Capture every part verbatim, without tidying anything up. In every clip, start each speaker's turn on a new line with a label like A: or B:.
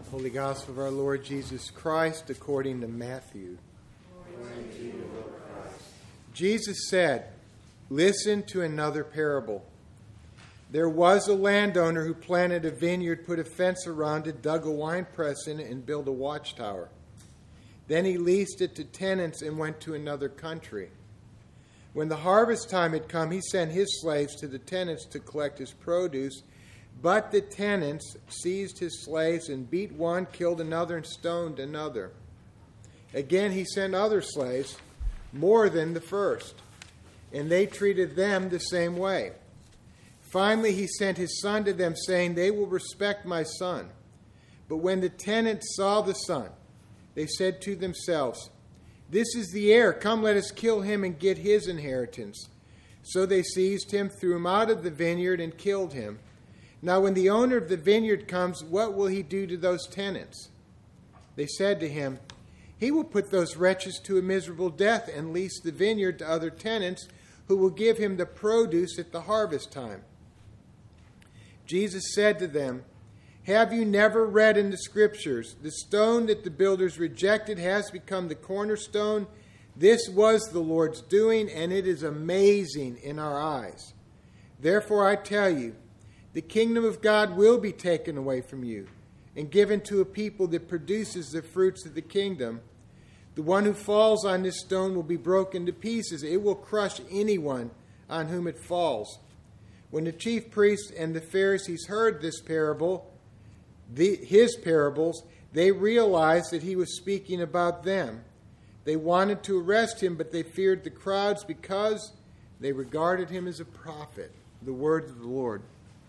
A: Holy Gospel of our Lord Jesus Christ according to Matthew.
B: Glory to you, Lord Christ.
A: Jesus said, "Listen to another parable. There was a landowner who planted a vineyard, put a fence around it, dug a winepress in it, and built a watchtower. Then he leased it to tenants and went to another country. When the harvest time had come, he sent his slaves to the tenants to collect his produce. But the tenants seized his slaves and beat one, killed another, and stoned another. Again he sent other slaves, more than the first, and they treated them the same way. Finally he sent his son to them, saying, 'They will respect my son.' But when the tenants saw the son, they said to themselves, 'This is the heir. Come, let us kill him and get his inheritance.' So they seized him, threw him out of the vineyard, and killed him. Now when the owner of the vineyard comes, what will he do to those tenants?' They said to him, 'He will put those wretches to a miserable death and lease the vineyard to other tenants who will give him the produce at the harvest time.' Jesus said to them, 'Have you never read in the Scriptures, the stone that the builders rejected has become the cornerstone? This was the Lord's doing, and it is amazing in our eyes. Therefore I tell you, the kingdom of God will be taken away from you and given to a people that produces the fruits of the kingdom. The one who falls on this stone will be broken to pieces. It will crush anyone on whom it falls.' When the chief priests and the Pharisees heard this parable, the, his parables, they realized that he was speaking about them. They wanted to arrest him, but they feared the crowds because they regarded him as a prophet." The word of the Lord.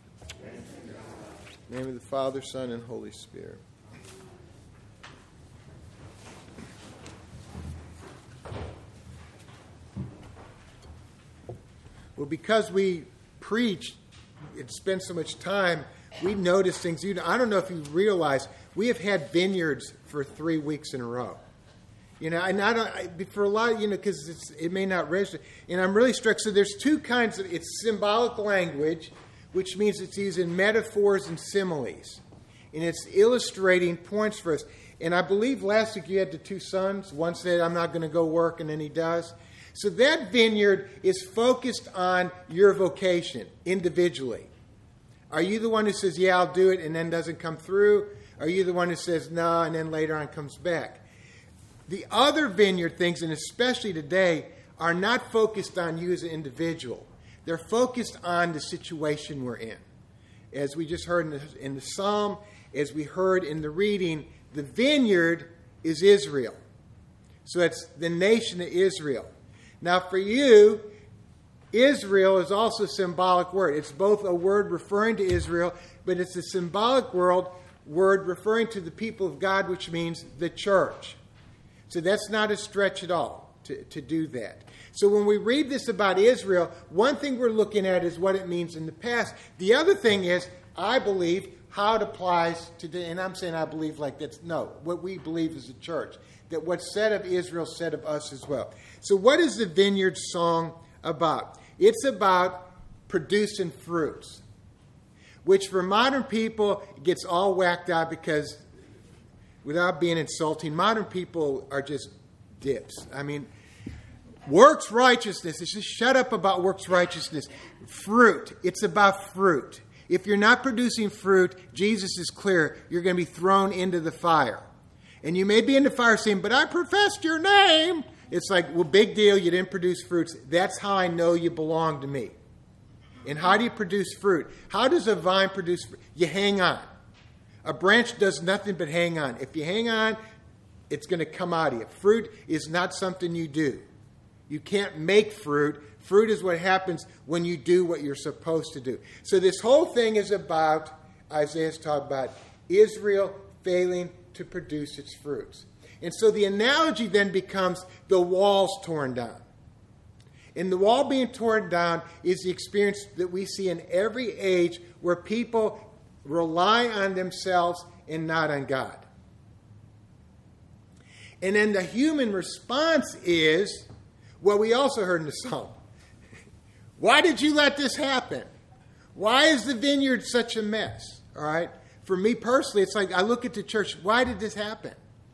A: In the name of the Father, Son, and Holy Spirit. Well, because we preach and spend so much time, we notice things. You know, I don't know if you realize, we have had vineyards for three weeks in a row. You know, and I don't, I, for a lot, you know, because it may not register. And I'm really struck. So there's two kinds of, it's symbolic language, which means it's using metaphors and similes. And it's illustrating points for us. And I believe last week you had the two sons. One said, "I'm not going to go work," and then he does. So that vineyard is focused on your vocation individually. Are you the one who says, "Yeah, I'll do it," and then doesn't come through? Are you the one who says, "No," and then later on comes back? The other vineyard things, and especially today, are not focused on you as an individual. They're focused on the situation we're in. As we just heard in the, in the psalm, as we heard in the reading, the vineyard is Israel. So it's the nation of Israel. Now for you, Israel is also a symbolic word. It's both a word referring to Israel, but it's a symbolic word, word referring to the people of God, which means the church. So that's not a stretch at all to, to do that. So when we read this about Israel, one thing we're looking at is what it means in the past. The other thing is, I believe, how it applies today. And I'm saying I believe like that's, no, what we believe is the church. That what's said of Israel said of us as well. So what is the vineyard song about? It's about producing fruits, which for modern people gets all whacked out because, without being insulting, modern people are just dips. I mean, works righteousness. It's just shut up about works righteousness. Fruit. It's about fruit. If you're not producing fruit, Jesus is clear, you're going to be thrown into the fire. And you may be in the fire saying, "But I professed your name." It's like, well, big deal, you didn't produce fruits. That's how I know you belong to me. And how do you produce fruit? How does a vine produce fruit? You hang on. A branch does nothing but hang on. If you hang on, it's going to come out of you. Fruit is not something you do. You can't make fruit. Fruit is what happens when you do what you're supposed to do. So this whole thing is about, Isaiah's talking about, Israel failing to produce its fruits. And so the analogy then becomes the walls torn down. And the wall being torn down is the experience that we see in every age where people rely on themselves and not on God. And then the human response is what we also heard in the psalm. Why did you let this happen? Why is the vineyard such a mess? All right. for me personally, it's like I look at the church, why did this happen?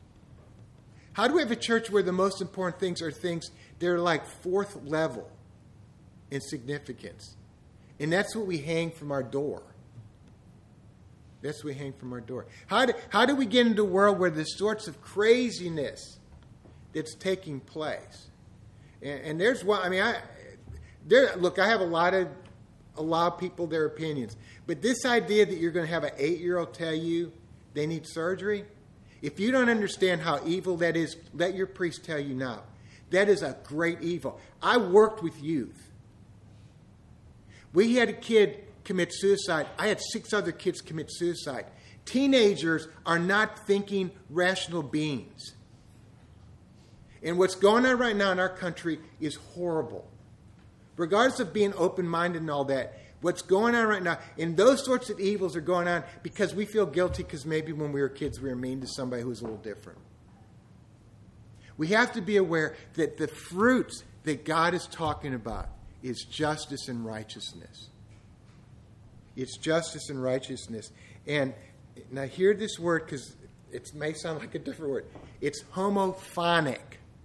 A: How do we have a church where the most important things are things that are like fourth level in significance? And that's what we hang from our door. That's what we hang from our door. How do, how do we get into a world where the sorts of craziness that's taking place? And, and there's one, I mean, I there. Look, I have a lot of a lot of people, their opinions. But this idea that you're going to have an eight-year-old tell you they need surgery, if you don't understand how evil that is, let your priest tell you now. That is a great evil. I worked with youth. We had a kid commit suicide. I had six other kids commit suicide. Teenagers are not thinking rational beings. And what's going on right now in our country is horrible. Regardless of being open-minded and all that, what's going on right now, and those sorts of evils are going on because we feel guilty because maybe when we were kids we were mean to somebody who was a little different. We have to be aware that the fruits that God is talking about is justice and righteousness. It's justice and righteousness. And now hear this word because it may sound like a different word. It's homophonic.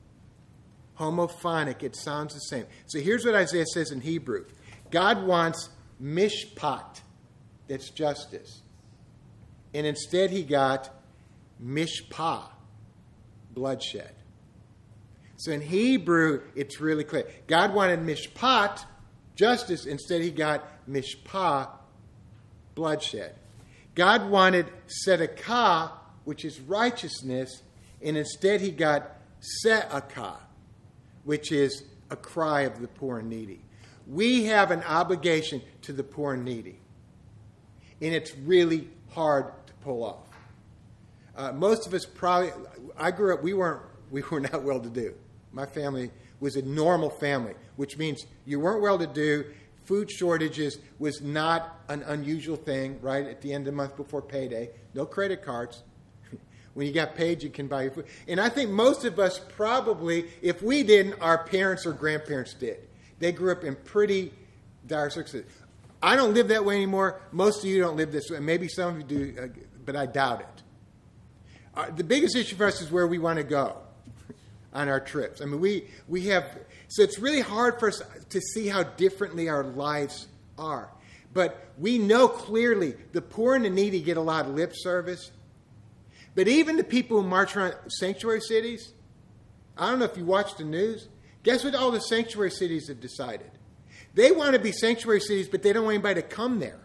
A: Homophonic. It sounds the same. So here's what Isaiah says in Hebrew. God wants mishpat. That's justice. And instead he got mishpah. Bloodshed. So in Hebrew, it's really clear. God wanted mishpat, justice. Instead he got mishpah, bloodshed. God wanted tzedakah, which is righteousness. And instead he got se'akah, which is a cry of the poor and needy. We have an obligation to the poor and needy. And it's really hard to pull off. Uh, most of us probably, I grew up, we weren't, we were not well-to-do. My family was a normal family, which means you weren't well-to-do. Food shortages was not an unusual thing, right, at the end of the month before payday. No credit cards. When you got paid, you can buy your food. And I think most of us probably, if we didn't, our parents or grandparents did. They grew up in pretty dire circumstances. I don't live that way anymore. Most of you don't live this way. Maybe some of you do, uh, but I doubt it. Uh, the biggest issue for us is where we want to go on our trips. I mean, we, we have... So it's really hard for us to see how differently our lives are. But we know clearly the poor and the needy get a lot of lip service. But even the people who march around sanctuary cities, I don't know if you watch the news, guess what all the sanctuary cities have decided? They want to be sanctuary cities, but they don't want anybody to come there.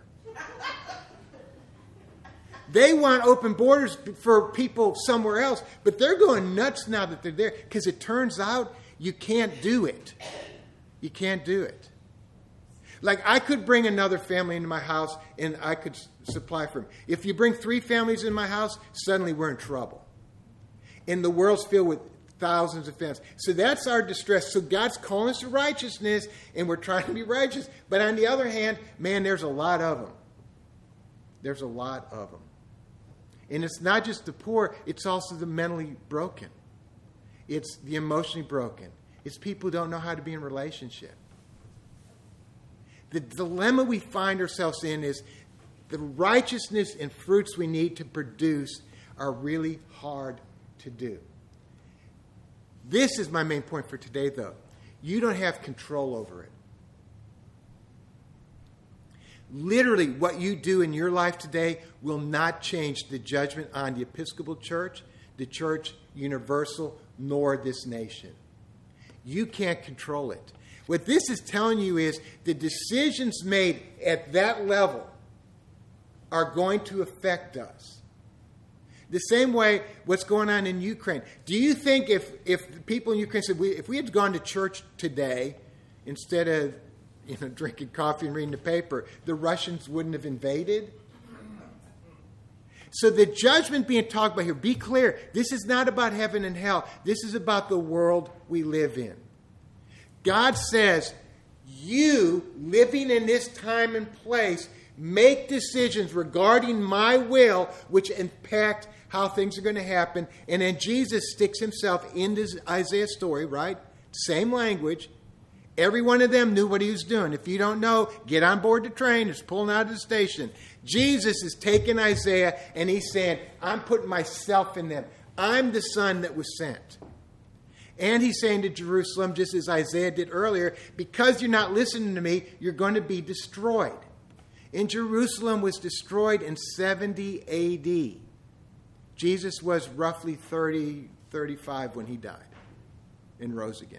A: They want open borders for people somewhere else, but they're going nuts now that they're there because it turns out you can't do it. You can't do it. Like, I could bring another family into my house and I could supply for them. If you bring three families in my house, suddenly we're in trouble. And the world's filled with thousands of families. So that's our distress. So God's calling us to righteousness and we're trying to be righteous. But on the other hand, man, there's a lot of them. There's a lot of them. And it's not just the poor, it's also the mentally broken. It's the emotionally broken. It's people who don't know how to be in relationship. The dilemma we find ourselves in is the righteousness and fruits we need to produce are really hard to do. This is my main point for today, though. You don't have control over it. Literally, what you do in your life today will not change the judgment on the Episcopal Church, the Church Universal, nor this nation. You can't control it. What this is telling you is the decisions made at that level are going to affect us. The same way what's going on in Ukraine. Do you think if, if people in Ukraine said, we, if we had gone to church today instead of you know, drinking coffee and reading the paper, the Russians wouldn't have invaded? So the judgment being talked about here, be clear, this is not about heaven and hell. This is about the world we live in. God says, you living in this time and place, make decisions regarding my will, which impact how things are going to happen. And then Jesus sticks himself into Isaiah's story, right? Same language. Every one of them knew what he was doing. If you don't know, get on board the train. It's pulling out of the station. Jesus is taking Isaiah and he's saying, I'm putting myself in them. I'm the son that was sent. And he's saying to Jerusalem, just as Isaiah did earlier, because you're not listening to me, you're going to be destroyed. And Jerusalem was destroyed in seventy A D. Jesus was roughly thirty, thirty-five when he died and rose again.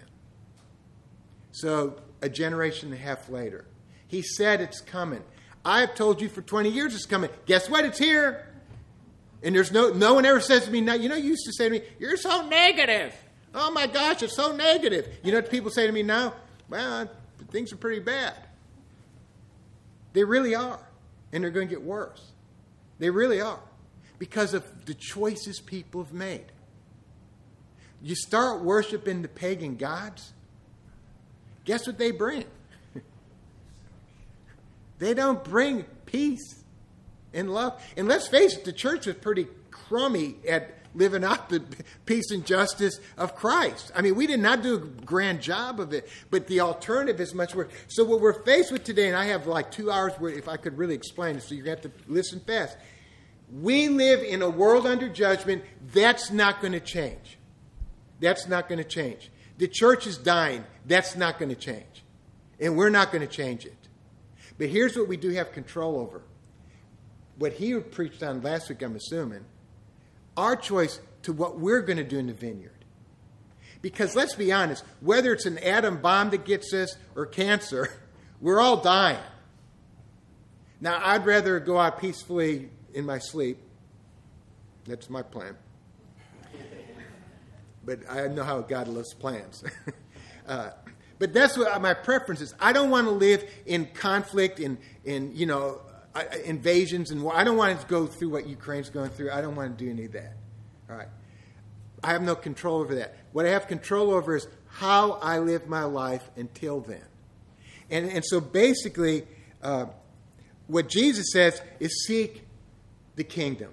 A: So a generation and a half later, he said it's coming. I've told you for twenty years it's coming. Guess what? It's here. And there's no no one ever says to me, now, you know, you used to say to me, you're so negative. Oh my gosh, it's so negative. You know what people say to me now? Well, things are pretty bad. They really are. And they're going to get worse. They really are. Because of the choices people have made. You start worshiping the pagan gods, guess what they bring? They don't bring peace and love. And let's face it, the church was pretty crummy at living out the peace and justice of Christ. I mean, we did not do a grand job of it, but the alternative is much worse. So what we're faced with today, and I have like two hours where if I could really explain it, so you're going to have to listen fast. We live in a world under judgment. That's not going to change. That's not going to change. The church is dying. That's not going to change. And we're not going to change it. But here's what we do have control over. What he preached on last week, I'm assuming, our choice to what we're going to do in the vineyard. Because let's be honest, whether it's an atom bomb that gets us or cancer, we're all dying. Now, I'd rather go out peacefully in my sleep. That's my plan. But I know how God loves plans. uh, but that's what my preference is. I don't want to live in conflict, in, in you know, invasions and war. I don't want to go through what Ukraine's going through. I don't want to do any of that. All right. I have no control over that. What I have control over is how I live my life until then. And, and so basically, uh, what Jesus says is seek the kingdom.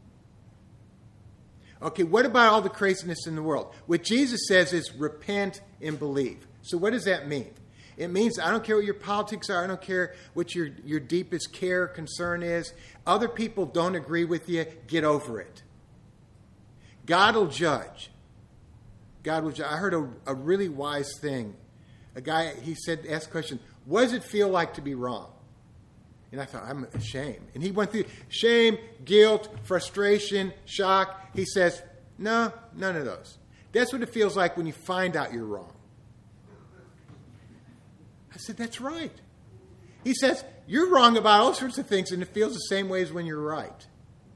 A: Okay, what about all the craziness in the world? What Jesus says is repent and believe. So what does that mean? It means I don't care what your politics are. I don't care what your, your deepest care, concern is. Other people don't agree with you. Get over it. God will judge. God will judge. I heard a, a really wise thing. A guy, he said, asked the question, what does it feel like to be wrong? And I thought, I'm ashamed. And he went through shame, guilt, frustration, shock. He says, no, none of those. That's what it feels like when you find out you're wrong. I said, that's right. He says, you're wrong about all sorts of things, and it feels the same way as when you're right.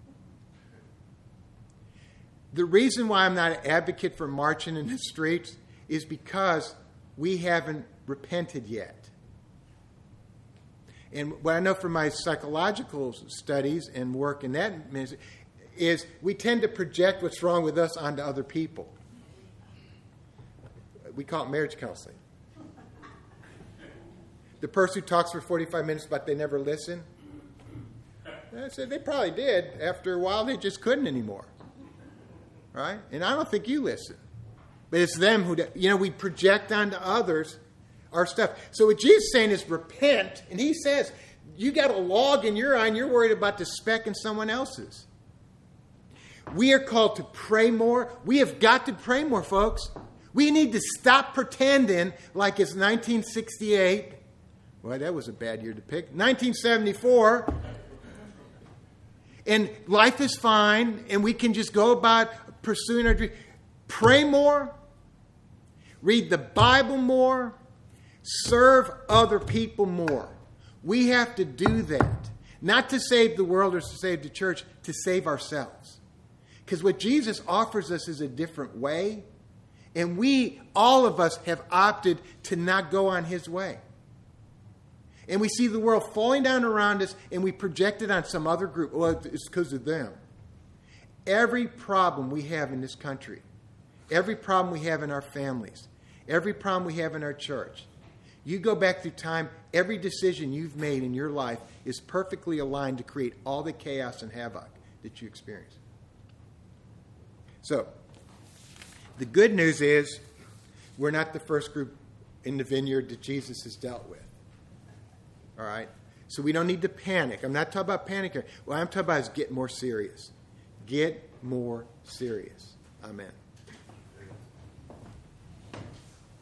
A: The reason why I'm not an advocate for marching in the streets is because we haven't repented yet. And what I know from my psychological studies and work in that ministry is we tend to project what's wrong with us onto other people. We call it marriage counseling. The person who talks for forty-five minutes but they never listen. I said they probably did. After a while, they just couldn't anymore. Right? And I don't think you listen. But it's them who, you know, we project onto others our stuff. So what Jesus is saying is repent. And he says, you got a log in your eye and you're worried about the speck in someone else's. We are called to pray more. We have got to pray more, folks. We need to stop pretending like it's nineteen sixty-eight. Well, that was a bad year to pick. nineteen seventy-four. And life is fine, and we can just go about pursuing our dreams. Pray more. Read the Bible more. Serve other people more. We have to do that. Not to save the world or to save the church, to save ourselves. Because what Jesus offers us is a different way. And we, all of us, have opted to not go on his way. And we see the world falling down around us, and we project it on some other group. Well, it's because of them. Every problem we have in this country, every problem we have in our families, every problem we have in our church, you go back through time, every decision you've made in your life is perfectly aligned to create all the chaos and havoc that you experience. So, the good news is we're not the first group in the vineyard that Jesus has dealt with. All right? So we don't need to panic. I'm not talking about panic here. What I'm talking about is get more serious. Get more serious. Amen.